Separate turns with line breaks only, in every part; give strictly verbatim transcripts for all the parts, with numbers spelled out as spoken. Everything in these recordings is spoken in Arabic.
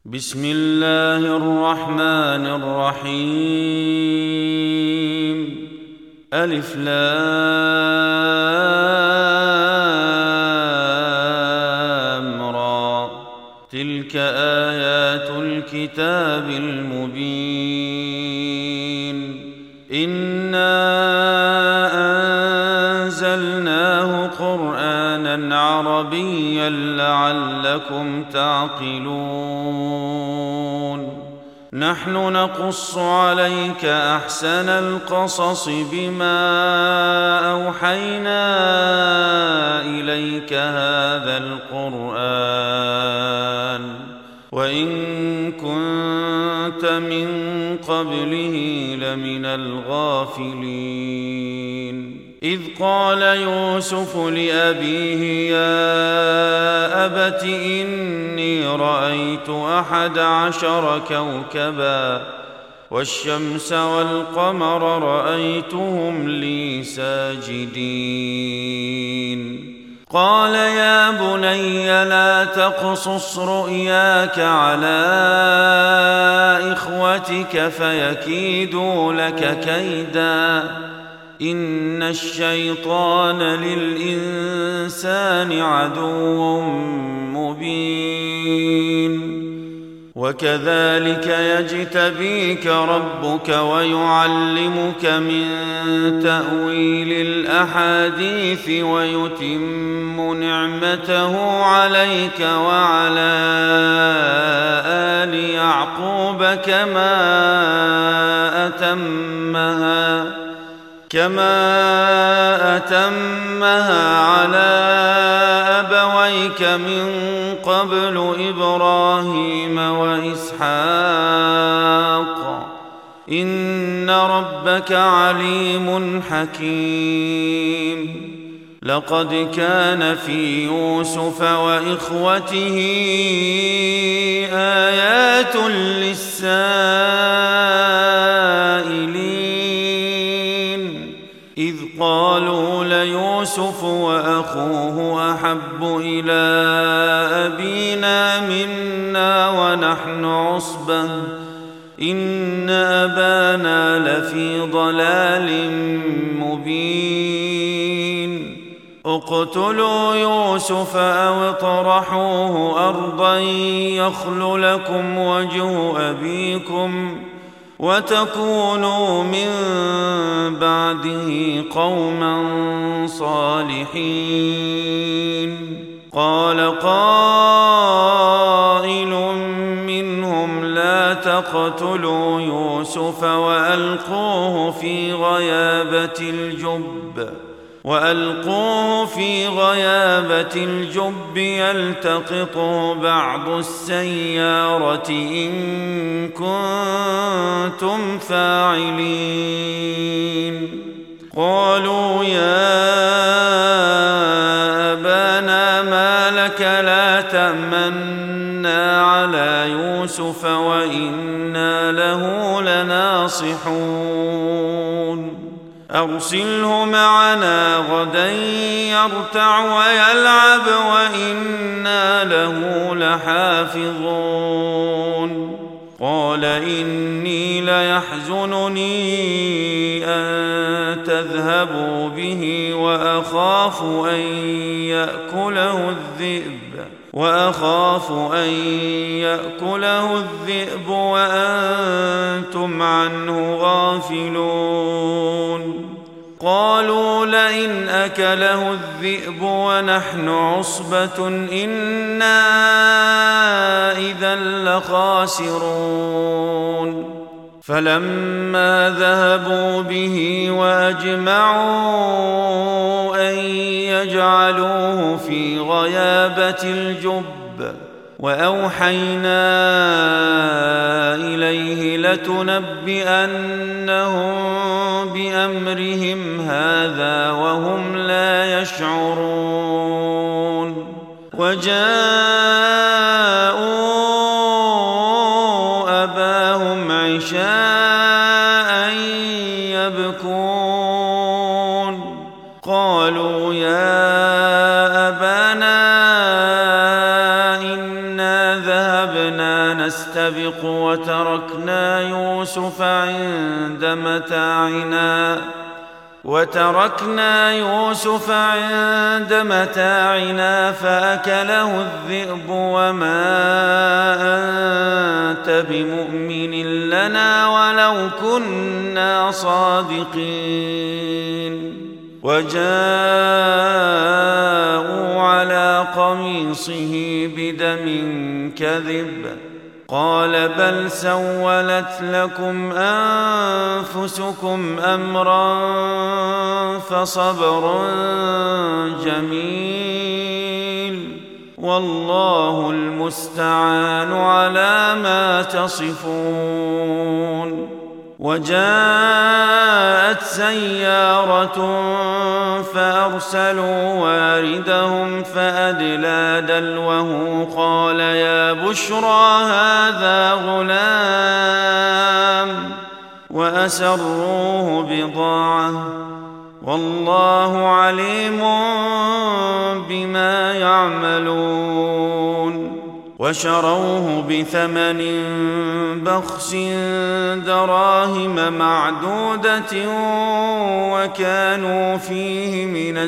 بسم الله الرحمن الرحيم. ألف لام را. تلك آيات الكتاب المبين. إنا أنزلناه قرآنا عربيا لعلكم تعقلون. نحن نقص عليك أحسن القصص بما أوحينا إليك هذا القرآن وإن كنت من قبله لمن الغافلين. إذ قال يوسف لأبيه يا أبت إني رأيت أحد عشر كوكبا والشمس والقمر رأيتهم لي ساجدين. قال يا بني لا تقصص رؤياك على إخوتك فيكيدوا لك كيدا إن الشيطان للإنسان عدو مبين. وكذلك يجتبيك ربك ويعلمك من تأويل الأحاديث ويتم نعمته عليك وعلى آل يعقوب كما أتمها كما أتمها على أبويك من قبل إبراهيم وإسحاق إن ربك عليم حكيم. لقد كان في يوسف وإخوته آيات للسائلين إذ قالوا ليوسف وأخوه أحب إلى أبينا منا ونحن عصبة إن أبانا لفي ضلال مبين. اقتلوا يوسف أو اطرحوه أرضا يخل لكم وجه أبيكم وتكونوا من بعده قوما صالحين. قال قائل منهم لا تقتلوا يوسف وألقوه في غيابة الجب وألقوه في غيابة الجب يلتقطه بعض السيارة إن كنتم فاعلين. قالوا يا أبانا ما لك لا تأمنا على يوسف وإنا له لناصحون. أرسله معنا غدا يرتع ويلعب وإنا له لحافظون. قال إني ليحزنني أن تذهبوا به وأخاف أن يأكله الذئب وأخاف أن يأكله الذئب وأنتم عنه غافلون. قالوا لئن أكله الذئب ونحن عصبة إنا إذا لخاسرون. فلما ذهبوا به وأجمعوا أن يجعلوه في غيابة الجب وأوحينا إليه لتنبئنهم بأمرهم هذا وهم لا يشعرون. وجاءوا أباهم عشاء يبكون. قالوا يا أبانا نستبق وتركنا يوسف عند متاعنا وتركنا يوسف عند متاعنا فأكله الذئب وما أنت بمؤمن لنا ولو كنا صادقين وجاءوا على قميصه بدم كذب قال بل سولت لكم أنفسكم أمرا فصبر جميل والله المستعان على ما تصفون. وجاءت سيارة فأرسلوا واردهم فأدلى دلوه قال يا بشرى هذا غلام وأسروه بضاعة والله عليم بما يعملون. وشروه بثمن بخس دراهم معدودة وكانوا فيه من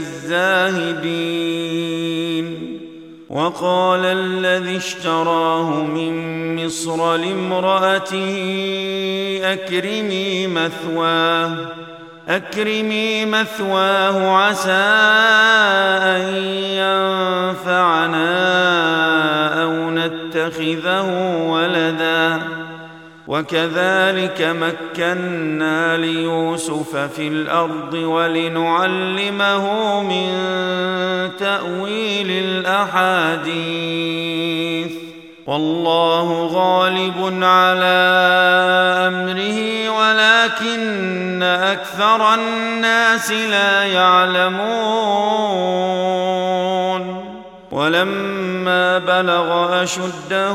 الزاهدين. وقال الذي اشتراه من مصر لامرأته أكرمي مثواه أكرمي مثواه عسى أن ينفعنا أو نتخذه ولدا وكذلك مكنا ليوسف في الأرض ولنعلمه من تأويل الأحاديث والله غالب على أمره ولكن أكثر الناس لا يعلمون. ولما بلغ أشده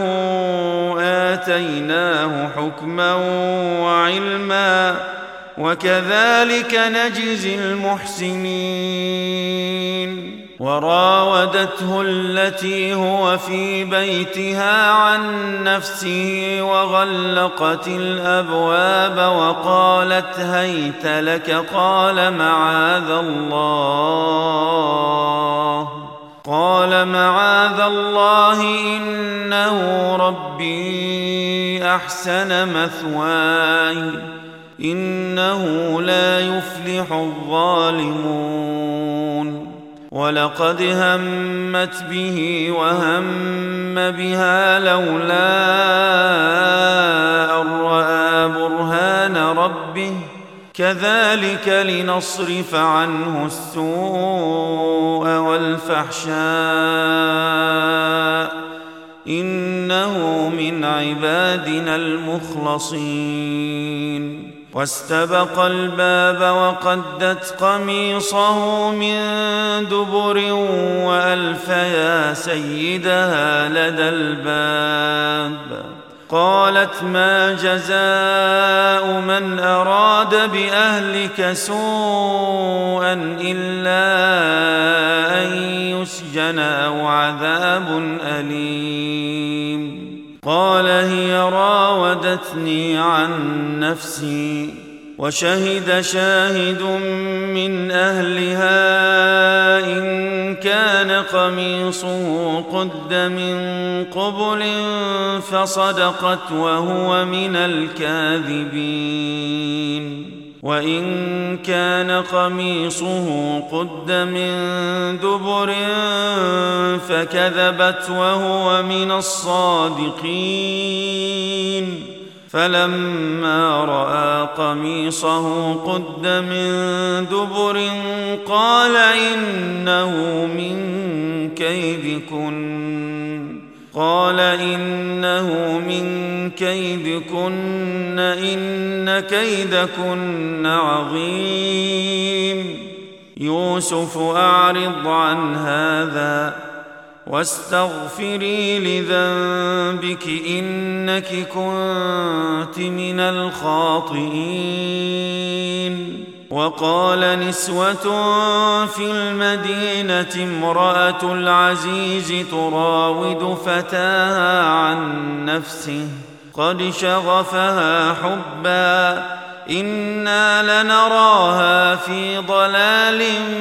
آتيناه حكما وعلما وكذلك نجزي المحسنين. وراودته التي هو في بيتها عن نفسه وغلقت الأبواب وقالت هيت لك قال معاذ الله قال معاذ الله إنه ربي أحسن مثواي إنه لا يفلح الظالمون. ولقد همت به وهم بها لولا أن رأى برهان ربه كذلك لنصرف عنه السوء والفحشاء إنه من عبادنا المخلصين. واستبق الباب وقدت قميصه من دبر وألف يا سيدها لدى الباب قالت ما جزاء من أراد بأهلك سوءا إلا أن يسجن أو عذاب أليم. قال هي راودتني عن نفسي وشهد شاهد من أهلها إن كان قميصه قد من قبل فصدقت وهو من الكاذبين وإن كان قميصه قد من دبر فكذبت وهو من الصادقين. فلما رأى قميصه قد من دبر قال إنه من كيدكن قال إنه من كيدكن إن كيدكن عظيم. يوسف أعرض عن هذا واستغفري لذنبك إنك كنت من الخاطئين. وقال نسوة في المدينة امرأة العزيز تراود فتاها عن نفسه قد شغفها حبا إنا لنراها في ضلال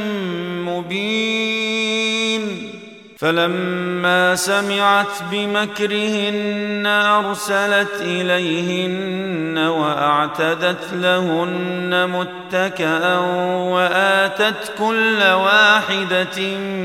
مبين فلما سمعت بمكرهن أرسلت إليهن وأعتدت لهن متكئا وآتت كل واحدة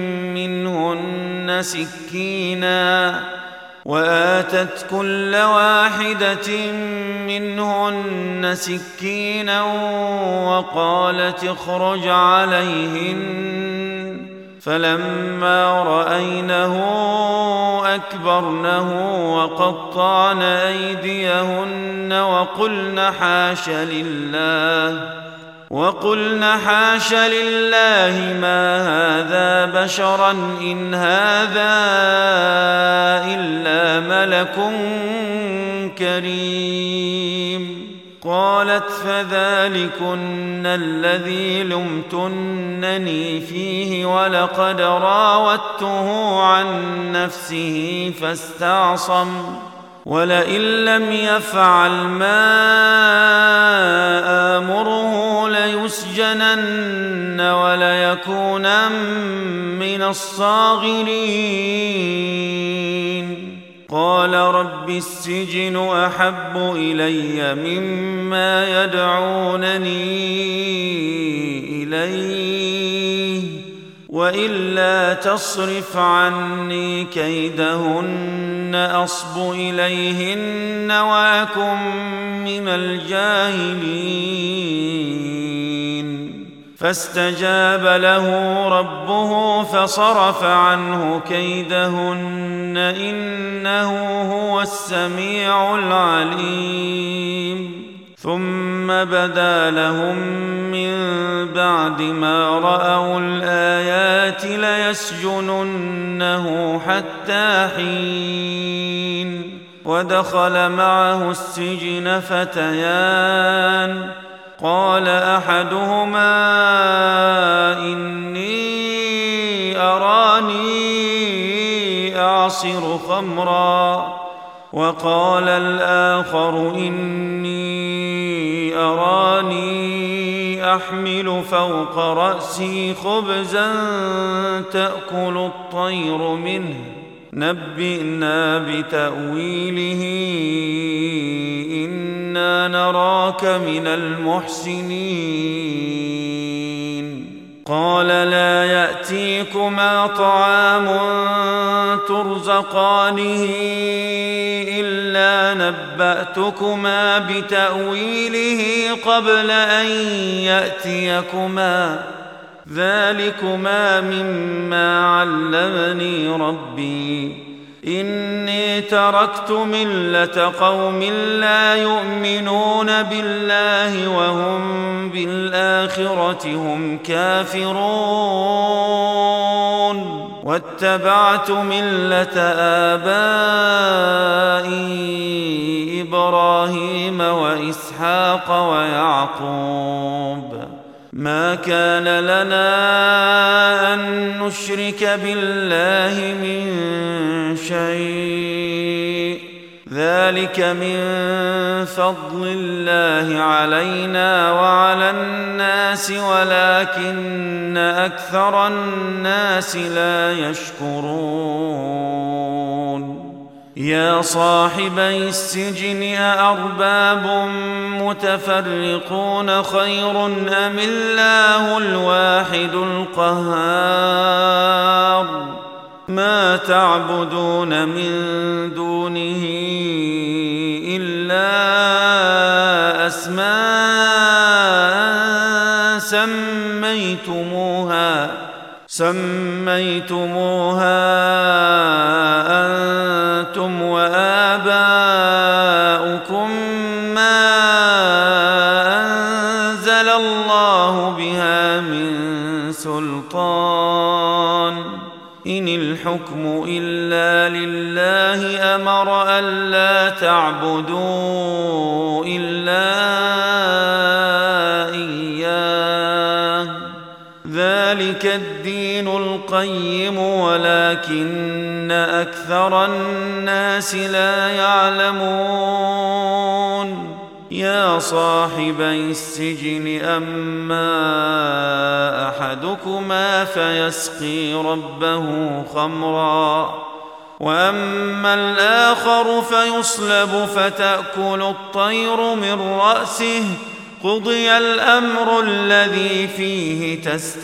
منهن سكينا وآتت كل واحدة منهن سكينا وقالت اخرج عليهن فلما رأينه أكبرنه وقطعن أيديهن وقلن حاش لله وقلن حاش لله ما هذا بشرا إن هذا إلا ملك كريم قالت فذلكن الذي لمتنني فيه ولقد راودته عن نفسه فاستعصم ولئن لم يفعل ما آمره ليسجنن وليكونن من الصاغرين قال رب السجن أحب إلي مما يدعونني إليه وإلا تصرف عني كيدهن أصب إليهن وأكن من الجاهلين فاستجاب له ربه فصرف عنه كيدهن إنه هو السميع العليم ثم بدا لهم من بعد ما رأوا الآيات ليسجننه حتى حين ودخل معه السجن فتيان قال أحدهما إني أراني أعصر خمرا وقال الآخر إني أراني أحمل فوق رأسي خبزا تأكل الطير منه نبئنا بتأويله إنا نراك من المحسنين قال لا يأتيكما طعام ترزقانه إلا نبأتكما بتأويله قبل أن يأتيكما ذلكما مما علمني ربي إني تركت ملة قوم لا يؤمنون بالله وهم بالآخرة هم كافرون واتبعت ملة آبائي إبراهيم وإسحاق ويعقوب ما كان لنا أن نشرك بالله من شيء ذلك من فضل الله علينا وعلى الناس ولكن أكثر الناس لا يشكرون يا صاحبي السجن أأرباب متفرقون خير أم الله الواحد القهار ما تعبدون من دونه إلا أسماء سميتموها سميتموها أنتم وآباؤكم ما أنزل الله بها من سلطان إن الحكم إلا لله أمر ألا تعبدوا إلا إياه ذلك الدين القيم ولكن أكثر الناس لا يعلمون يا صاحبي السجن أما أحدكما فيسقي ربه خمرا وأما الآخر فيصلب فتأكل الطير من رأسه قضي الأمر الذي فيه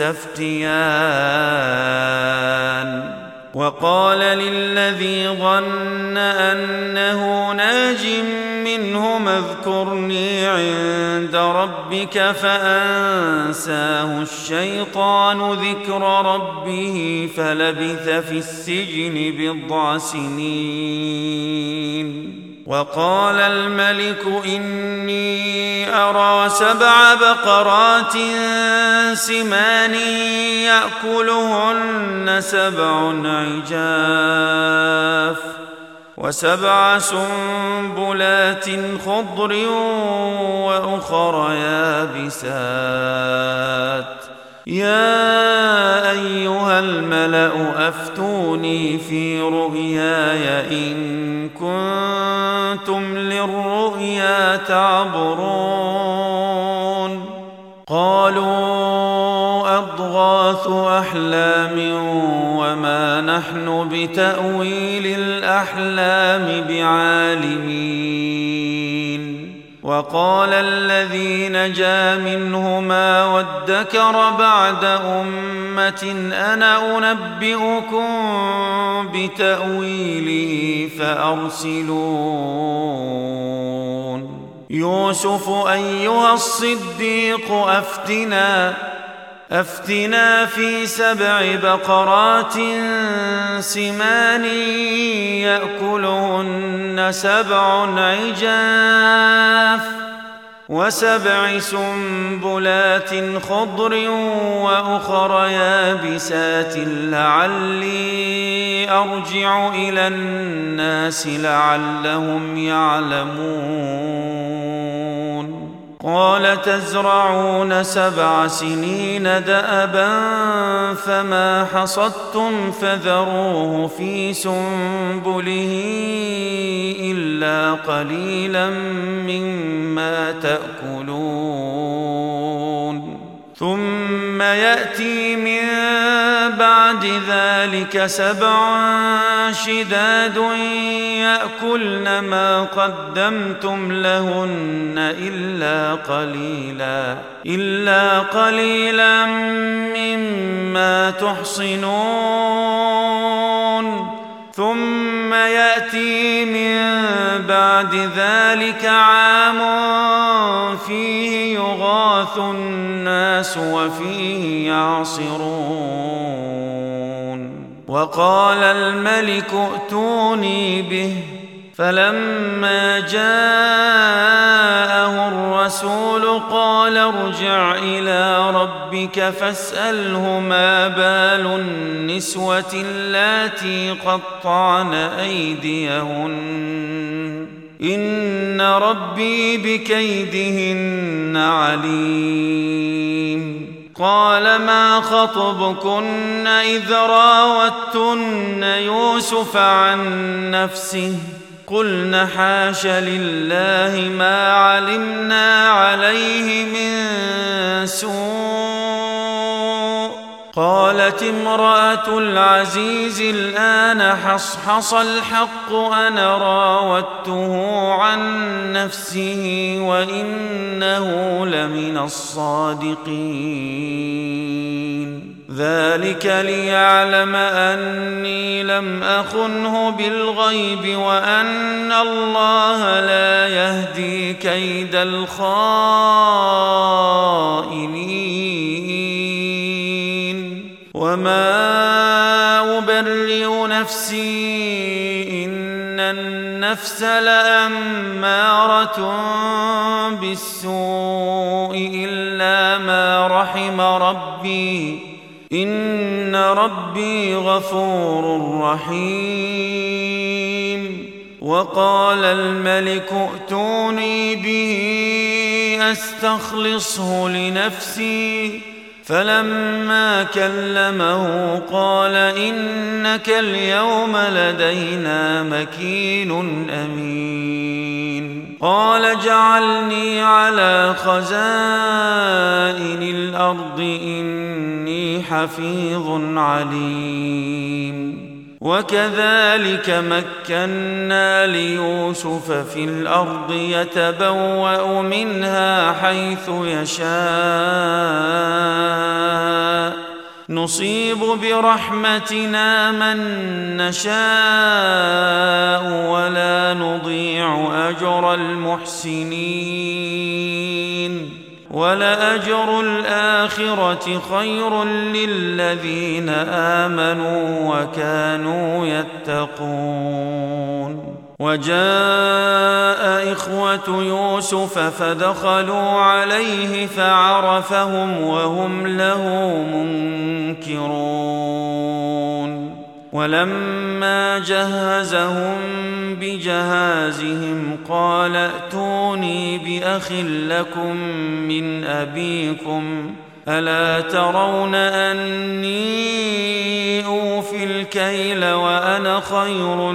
تستفتيان وقال للذي ظن أنه ناج منهما اذكرني عند ربك فأنساه الشيطان ذكر ربه فلبث في السجن بضع سنين وقال الملك إني أرى سبع بقرات سمان يأكلهن سبع عجاف وسبع سنبلات خضر وأخر يابسات يا أيها الملأ أفتوني في رؤياي إن كنتم للرؤيا تعبرون قالوا أضغاث أحلام وما نحن بتأويل الأحلام بعالمين وقال الذي نجا منهما وادكر بعد أمة أنا أنبئكم بتأويله فأرسلون يوسف أيها الصديق أفتنا أفتنا في سبع بقرات سمان يأكلهن سبع عجاف وسبع سنبلات خضر وأخر يابسات لعلي أرجع إلى الناس لعلهم يعلمون قال تزرعون سبع سنين دأبا فما حصدتم فذروه في سنبله إلا قليلا مما تأكلون ثم يأتي من بعد ذلك سبع شداد يأكلن ما قدمتم لهن إلا قليلا إلا قليلا مما تحصنون ثم يأتي من بعد ذلك عام فيه يغاث الناس وفيه يعصرون وقال الملك ائتوني به فلما جاءه الرسول قال ارجع إلى ربك فاسأله ما بال النسوة اللاتي قطعن أيديهن إن ربي بكيدهن عليم قال ما خطبكن إذ راوتن يوسف عن نفسه قلن حاش لله ما علمنا عليه من سوء قالت امرأة العزيز الآن حصحص الحق أنا راودته عن نفسه وإنه لمن الصادقين ذلك ليعلم أني لم أخنه بالغيب وأن الله لا يهدي كيد الخائنين وما أبرئ نفسي إن النفس لأمارة بالسوء إلا ما رحم ربي إن ربي غفور رحيم وقال الملك ائتوني به أستخلصه لنفسي فلما كلمه قال إنك اليوم لدينا مكين أمين قال اجعلني على خزائن الأرض إني حفيظ عليم وكذلك مكنا ليوسف في الأرض يتبوأ منها حيث يشاء نصيب برحمتنا من نشاء ولا نضيع أجر المحسنين ولأجر الآخرة خير للذين آمنوا وكانوا يتقون وجاء إخوة يوسف فدخلوا عليه فعرفهم وهم له منكرون ولما جهزهم بجهازهم قال ائتوني بأخ لكم من أبيكم ألا ترون أني أوفي الكيل وأنا خير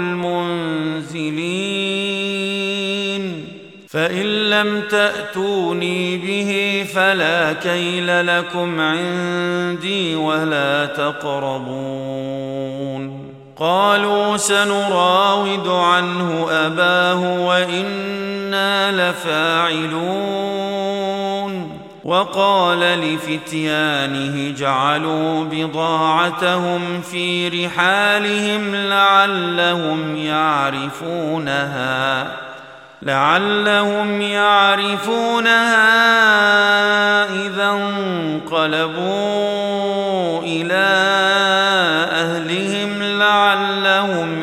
المنزلين فإن لم تأتوني به فلا كيل لكم عندي ولا تقربون قالوا سنراود عنه أباه وإنا لفاعلون وقال لفتيانه جعلوا بضاعتهم في رحالهم لعلهم يعرفونها لعلهم يعرفونها إذا انقلبوا إلى أهلهم لعلهم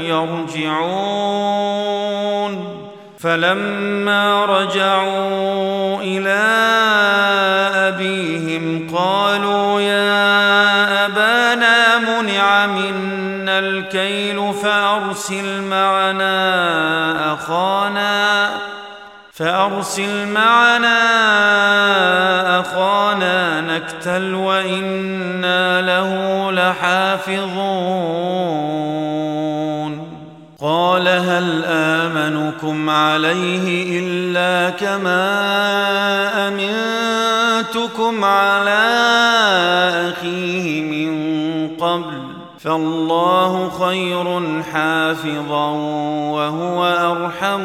يرجعون فلما رجعوا إلى أبيهم قالوا يا أبانا منع منا الكيل فأرسل معنا أخانا فأرسل معنا أخانا نكتل وإنا له لحافظون قال هل آمنكم عليه إلا كما أمنتكم على أخيه من قبل فالله خير حافظا وهو أرحم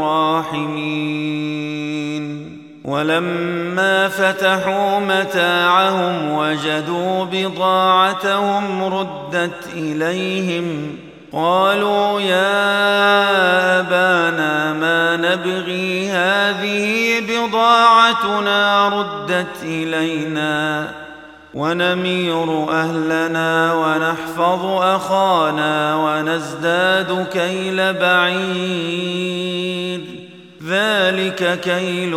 الراحمين ولما فتحوا متاعهم وجدوا بضاعتهم ردت إليهم قالوا يا أبانا ما نبغي هذه بضاعتنا ردت إلينا ونمير أهلنا ونحفظ أخانا ونزداد كيل بعير ذلك كيل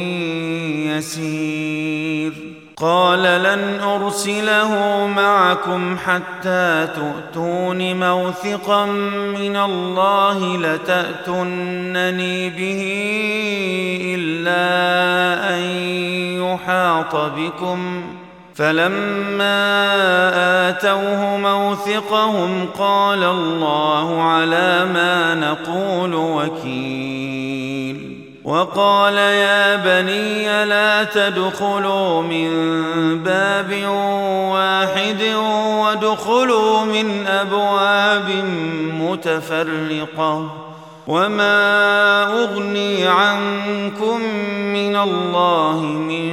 يسير قال لن أرسله معكم حتى تؤتون موثقا من الله لتأتونني به إلا أن يحاط بكم فلما آتوه موثقهم قال الله على ما نقول وكيل وقال يا بني لا تدخلوا من باب واحد وادخلوا من أبواب متفرقة وما أغني عنكم من الله من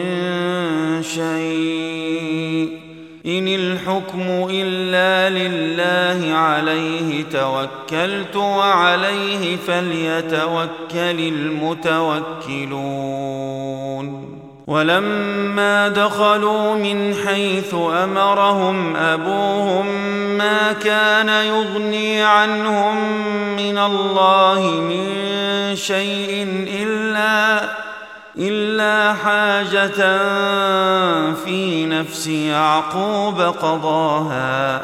شيء إن الحكم إلا لله عليه توكلت وعليه فليتوكل المتوكلون ولما دخلوا من حيث أمرهم أبوهم ما كان يغني عنهم من الله من شيء إلا إلا حاجة في نفس يعقوب قضاها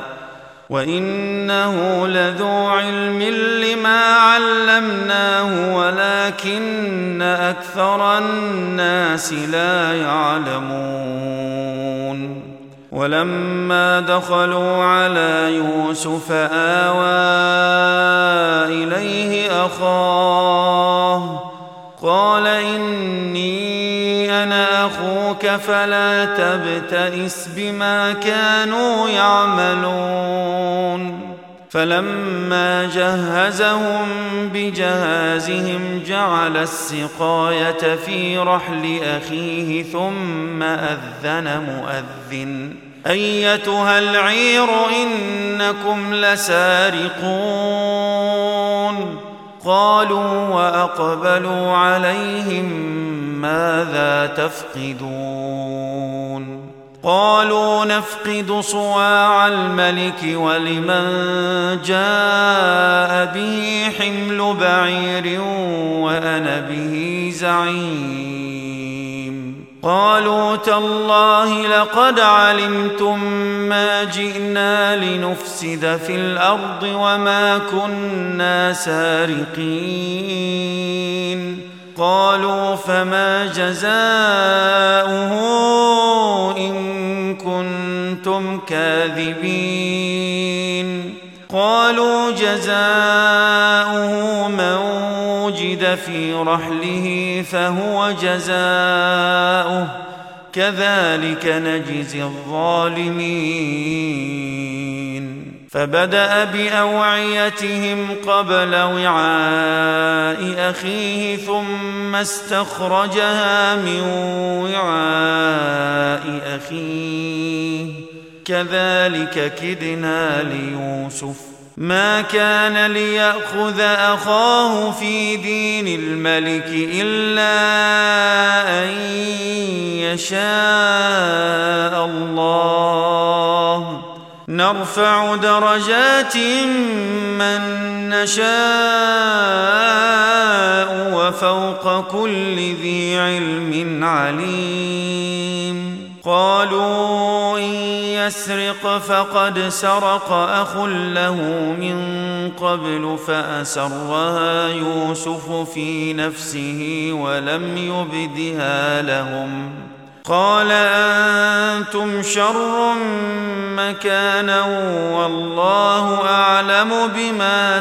وإنه لذو علم لما علمناه ولكن أكثر الناس لا يعلمون ولما دخلوا على يوسف آوى إليه أخاه قال إني أنا أخوك فلا تبتئس بما كانوا يعملون فلما جهزهم بجهازهم جعل السقاية في رحل أخيه ثم أذن مؤذن أيتها العير إنكم لسارقون قالوا وأقبلوا عليهم ماذا تفقدون قالوا نفقد صواع الملك ولمن جاء به حمل بعير وأنا به زعيم قالوا تالله لقد علمتم ما جئنا لنفسد في الأرض وما كنا سارقين قالوا فما جزاؤه إن كنتم كاذبين قالوا جزاؤه من وجد في رحله فهو جزاؤه كذلك نجزي الظالمين فبدأ بأوعيتهم قبل وعاء أخيه ثم استخرجها من وعاء أخيه كذلك كدنا ليوسف ما كان ليأخذ أخاه في دين الملك إلا أن يشاء الله نرفع درجات من نشاء وفوق كل ذي علم عليم قالوا إن يسرق فقد سرق أخ له من قبل فأسرها يوسف في نفسه ولم يبدها لهم قال أنتم شر مكانا والله أعلم بما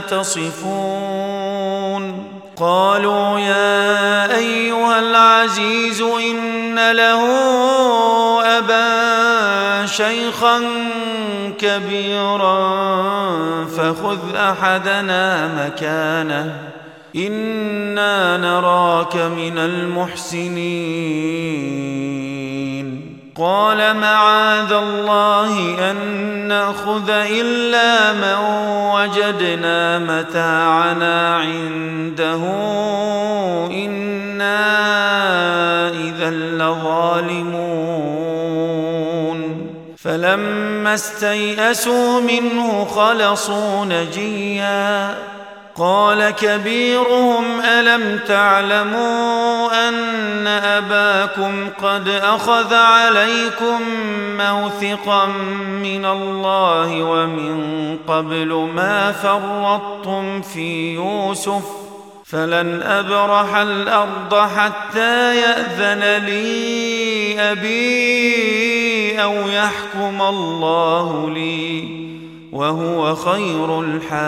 تصفون قالوا يا أيها العزيز إن له أبا شيخا كبيرا فخذ أحدنا مكانه إنا نراك من المحسنين قال معاذ الله أن نأخذ إلا من وجدنا متاعنا عنده إنا إذا لظالمون فلما استيئسوا منه خلصوا نجيا قال كبيرهم ألم تعلموا أن أباكم قد أخذ عليكم موثقا من الله ومن قبل ما فرطتم في يوسف فلن أبرح الأرض حتى يأذن لي أبي أو يحكم الله لي وهو خير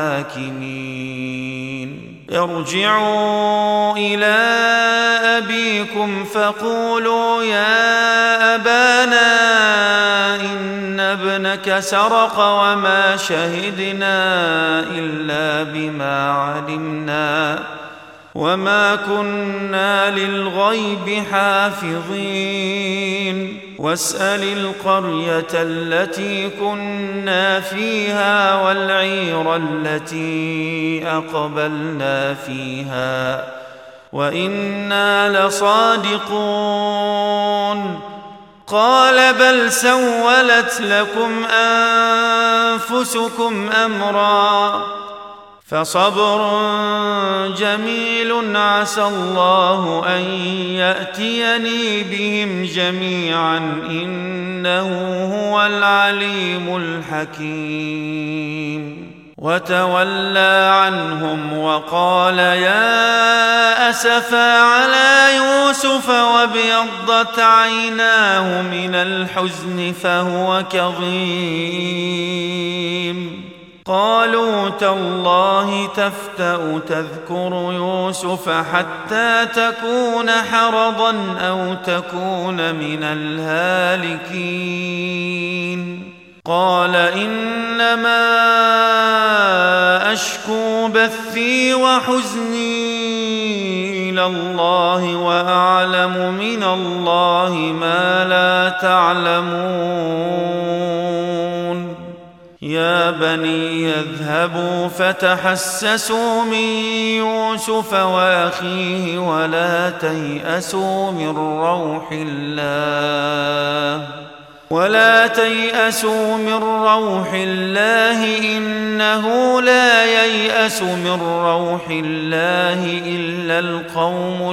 الحاكمين ارجعوا إلى أبيكم فقولوا يا أبانا إن ابنك سرق وما شهدنا إلا بما علمنا وما كنا للغيب حافظين واسأل القرية التي كنا فيها والعير التي أقبلنا فيها وإنا لصادقون قال بل سولت لكم أنفسكم أمرا فصبر جميل عسى الله أن يأتيني بهم جميعا إنه هو العليم الحكيم وتولى عنهم وقال يا أسفا على يوسف يوسف وابيضت عيناه من الحزن فهو كظيم قالوا تالله تفتأ تذكر يوسف حتى تكون حرضا أو تكون من الهالكين قال إنما أشكو بثي وحزني إلى الله وأعلم من الله ما لا تعلمون يا بني اذهبوا فتحسسوا من يوسف وأخيه ولا تيأسوا من روح الله ولا تيأسوا من روح الله إنه لا ييأس من روح الله إلا القوم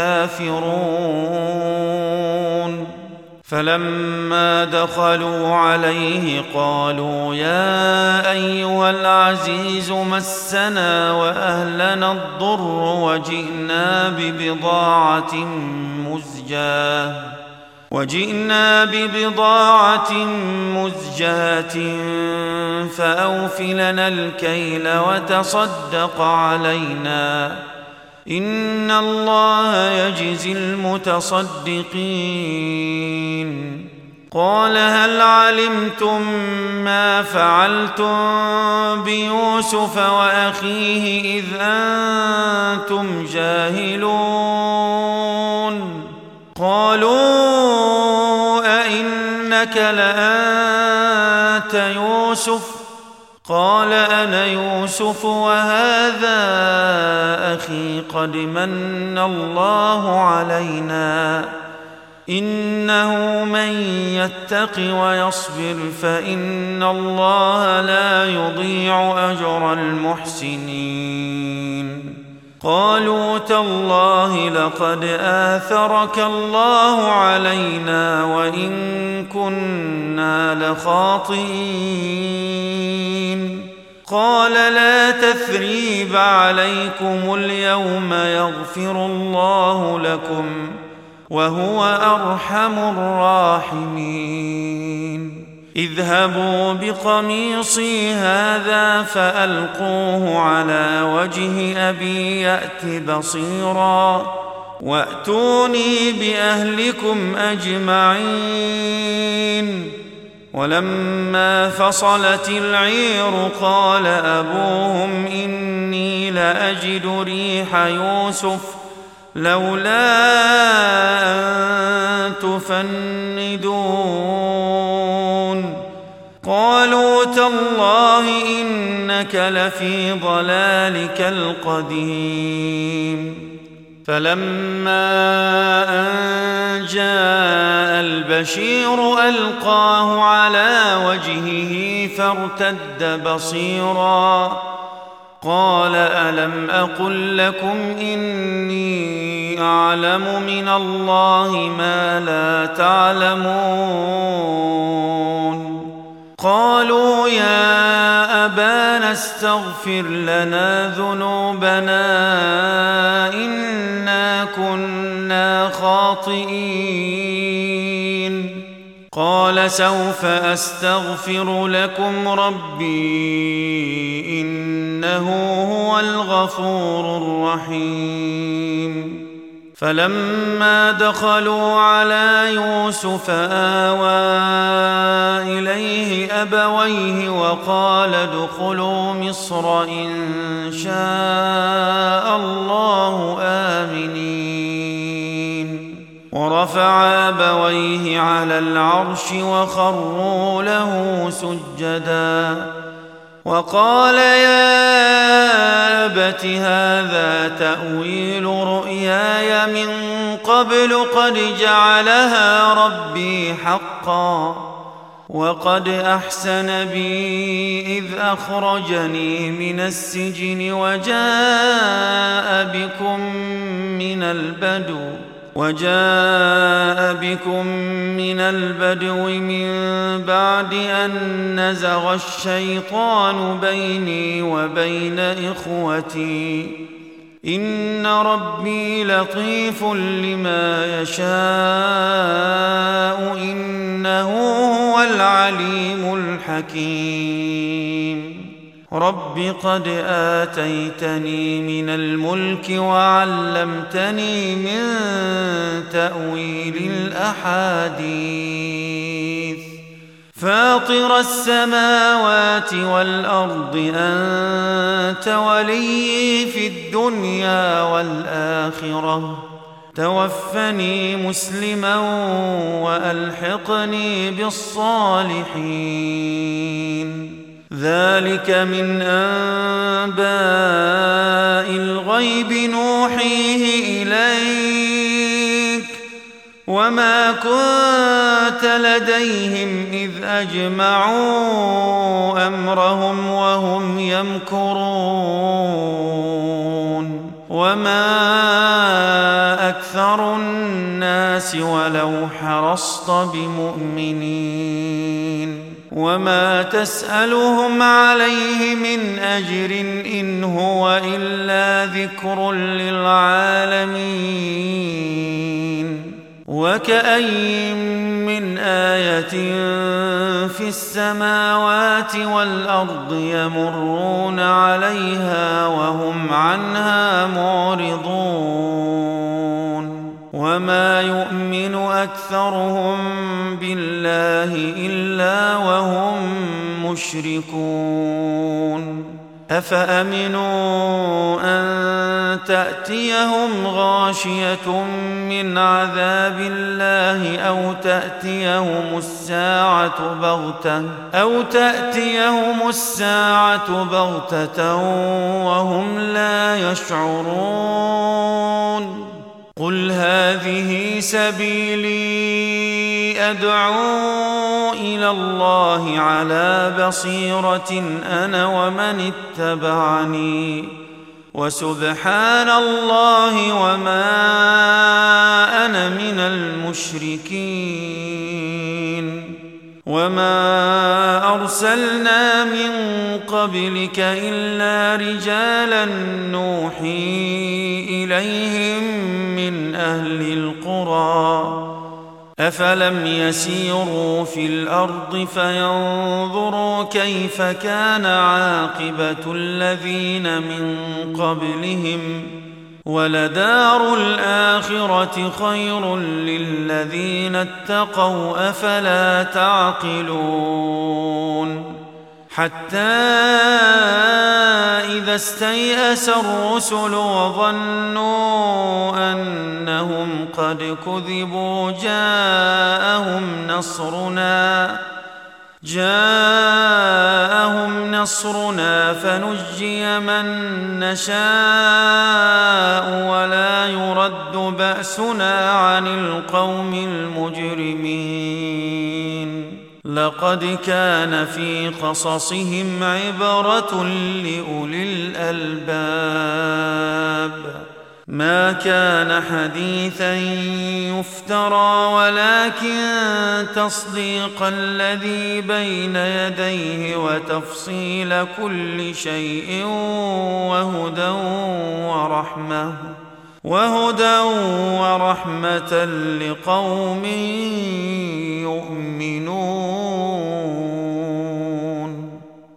الكافرون فلما دخلوا عليه قالوا يا أيها العزيز مسنا وأهلنا الضر وجئنا ببضاعة مزجاة وجئنا ببضاعة مزجاة فأوف لنا الكيل وتصدق علينا إن الله يجزي المتصدقين قال هل علمتم ما فعلتم بيوسف وأخيه إذ أنتم جاهلون قالوا أئنك لأنت يوسف قال أنا يوسف وهذا أخي قد من الله علينا إنه من يتق ويصبر فإن الله لا يضيع أجر المحسنين قالوا تالله لقد آثرك الله علينا وإن كنا لخاطئين قال لا تثريب عليكم اليوم يغفر الله لكم وهو أرحم الراحمين اذهبوا بقميصي هذا فألقوه على وجه أبي يأت بصيرا وأتوني بأهلكم أجمعين ولما فصلت العير قال أبوهم إني لأجد ريح يوسف لولا أن تفندون قالوا تالله إنك لفي ضلالك القديم فلما أن جاء البشير ألقاه على وجهه فارتد بصيرا قال ألم أقل لكم إني أعلم من الله ما لا تعلمون قالوا يا أبانا استغفر لنا ذنوبنا إنا كنا خاطئين قال سوف أستغفر لكم ربي إنه هو الغفور الرحيم فلما دخلوا على يوسف آوى إليه أبويه وقال ادخلوا مصر إن شاء الله آمنين ورفع أبويه على العرش وخروا له سجدا وقال يا أبت هذا تأويل رؤياي من قبل قد جعلها ربي حقا وقد أحسن بي إذ أخرجني من السجن وجاء بكم من البدو وجاء بكم من البدو من بعد أن نزغ الشيطان بيني وبين إخوتي إن ربي لطيف لما يشاء إنه هو العليم الحكيم رب قد آتيتني من الملك وعلمتني من تأويل الأحاديث فاطر السماوات والأرض أنت ولي في الدنيا والآخرة توفني مسلما وألحقني بالصالحين ذلك من أنباء الغيب نوحيه إليك وما كنت لديهم إذ أجمعوا أمرهم وهم يمكرون وما أكثر الناس ولو حرصت بمؤمنين وما تسألهم عليه من أجر إن هو إلا ذكر للعالمين وكأي من آية في السماوات والأرض يمرون عليها وهم عنها معرضون وما يؤمن أكثرهم بالله إلا وهم مشركون أفأمنوا أن تأتيهم غاشية من عذاب الله أو تأتيهم الساعة بغتة أو تأتيهم الساعة بغتة وهم لا يشعرون قل هذه سبيلي أدعو إلى الله على بصيرة أنا ومن اتبعني وسبحان الله وما أنا من المشركين وما أرسلنا من قبلك إلا رجالا نوحي إليهم من أهل القرى أفلم يسيروا في الأرض فينظروا كيف كان عاقبة الذين من قبلهم ولدار الآخرة خير للذين اتقوا أفلا تعقلون حتى إذا استيأس الرسل وظنوا أنهم قد كذبوا جاءهم نصرنا جاءهم نصرنا فنجي من نشاء ولا يرد بأسنا عن القوم المجرمين لقد كان في قصصهم عبرة لأولي الألباب ما كان حديثا يفترى ولكن تصديق الذي بين يديه وتفصيل كل شيء وهدى ورحمة وهدى ورحمة لقوم يؤمنون